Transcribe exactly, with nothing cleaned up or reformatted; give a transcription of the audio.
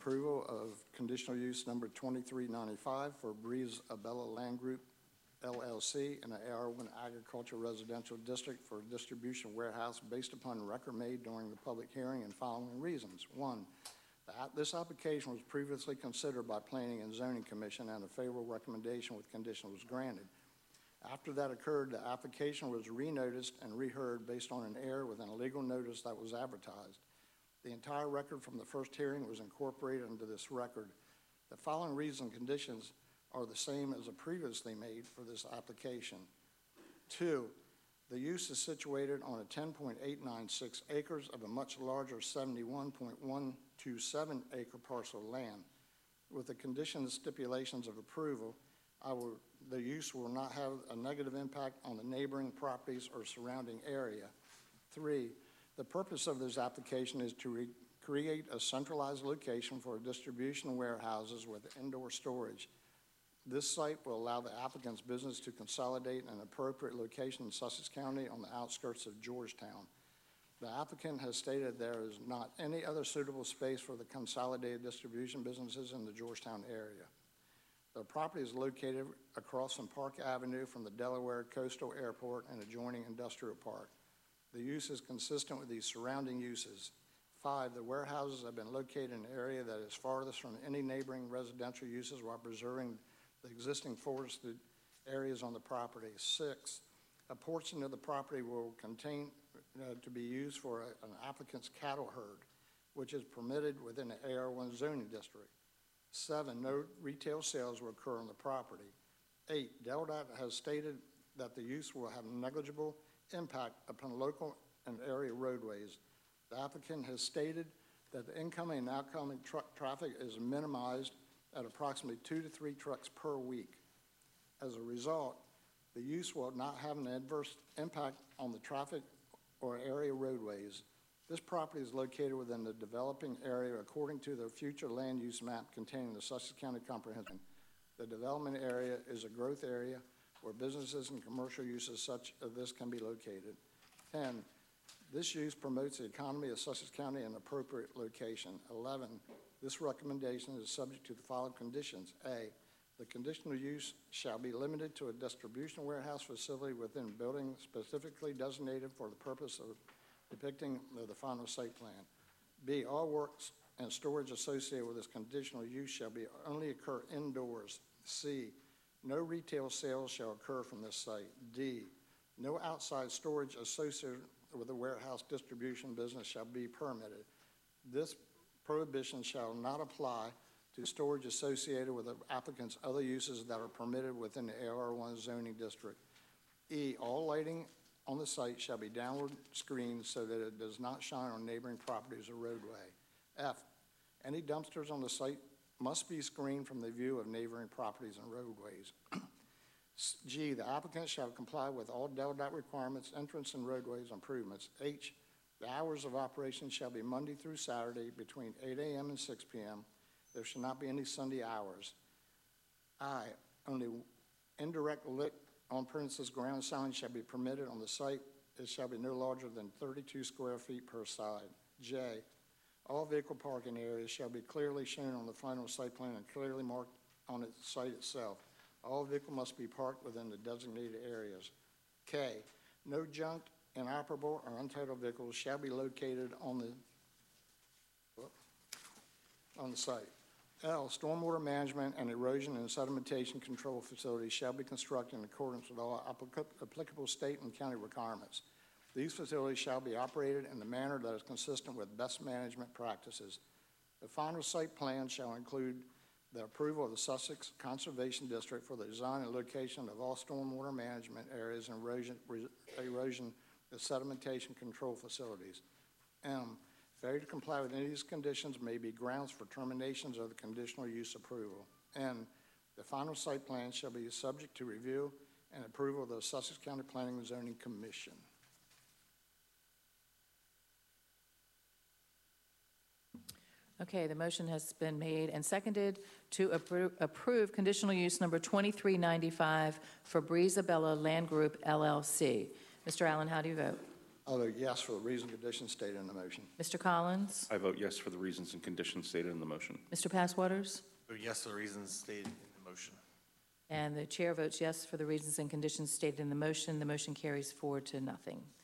approval of conditional use number twenty-three ninety-five for Breeze Abella Land Group L L C in the A R one Agricultural Residential District for a distribution warehouse based upon record made during the public hearing and following reasons. One, that this application was previously considered by Planning and Zoning Commission and a favorable recommendation with condition was granted. After that occurred, the application was renoticed and reheard based on an error within a legal notice that was advertised. The entire record from the first hearing was incorporated into this record. The following reasons and conditions are the same as the previously made for this application. Two, the use is situated on a ten point eight nine six acres of a much larger seventy-one point one two seven acre parcel of land. With the conditions and stipulations of approval, I will, the use will not have a negative impact on the neighboring properties or surrounding area. Three, the purpose of this application is to re create a centralized location for distribution warehouses with indoor storage. This site will allow the applicant's business to consolidate in an appropriate location in Sussex County on the outskirts of Georgetown. The applicant has stated there is not any other suitable space for the consolidated distribution businesses in the Georgetown area. The property is located across from Park Avenue from the Delaware Coastal Airport and adjoining industrial park. The use is consistent with these surrounding uses. Five, the warehouses have been located in an area that is farthest from any neighboring residential uses while preserving the existing forested areas on the property. Six, a portion of the property will contain uh, to be used for a, an applicant's cattle herd, which is permitted within the A R one zoning district. Seven, no retail sales will occur on the property. Eight, Deldat has stated that the use will have negligible impact upon local and area roadways. The applicant has stated that the incoming and outgoing truck traffic is minimized at approximately two to three trucks per week. As a result, the use will not have an adverse impact on the traffic or area roadways. This property is located within the developing area according to the future land use map containing the Sussex County Comprehensive. The development area is a growth area where businesses and commercial uses such as this can be located. ten, this use promotes the economy of Sussex County in an appropriate location. eleven, this recommendation is subject to the following conditions. A, the conditional use shall be limited to a distribution warehouse facility within a building specifically designated for the purpose of depicting the final site plan. B, all works and storage associated with this conditional use shall be only occur indoors. C, no retail sales shall occur from this site. D, no outside storage associated with the warehouse distribution business shall be permitted. This prohibition shall not apply to storage associated with the applicant's other uses that are permitted within the A R one zoning district. E, all lighting on the site shall be downward screened so that it does not shine on neighboring properties or roadway. F, any dumpsters on the site must be screened from the view of neighboring properties and roadways. G, the applicant shall comply with all Deldat requirements, entrance and roadways improvements. H, the hours of operation shall be Monday through Saturday between eight A M and six P M There shall not be any Sunday hours. I, only indirect lit on premises ground sign shall be permitted on the site. It shall be no larger than thirty-two square feet per side. J, all vehicle parking areas shall be clearly shown on the final site plan and clearly marked on its site itself. All vehicles must be parked within the designated areas. K, no junk, inoperable, or untitled vehicles shall be located on the on the site. L, stormwater management and erosion and sedimentation control facilities shall be constructed in accordance with all applicable state and county requirements. These facilities shall be operated in the manner that is consistent with best management practices. The final site plan shall include the approval of the Sussex Conservation District for the design and location of all stormwater management areas and erosion, erosion and sedimentation control facilities. M, failure to comply with any of these conditions may be grounds for terminations of the conditional use approval. N, the final site plan shall be subject to review and approval of the Sussex County Planning and Zoning Commission. Okay, the motion has been made and seconded to appro approve conditional use number twenty-three ninety-five for Breeze Abella Land Group L L C. Mister Allen, how do you vote? I'll vote yes for the reason and conditions stated in the motion. Mister Collins? I vote yes for the reasons and conditions stated in the motion. Mister Passwaters? Vote yes for the reasons stated in the motion. And the chair votes yes for the reasons and conditions stated in the motion. The motion carries four to nothing.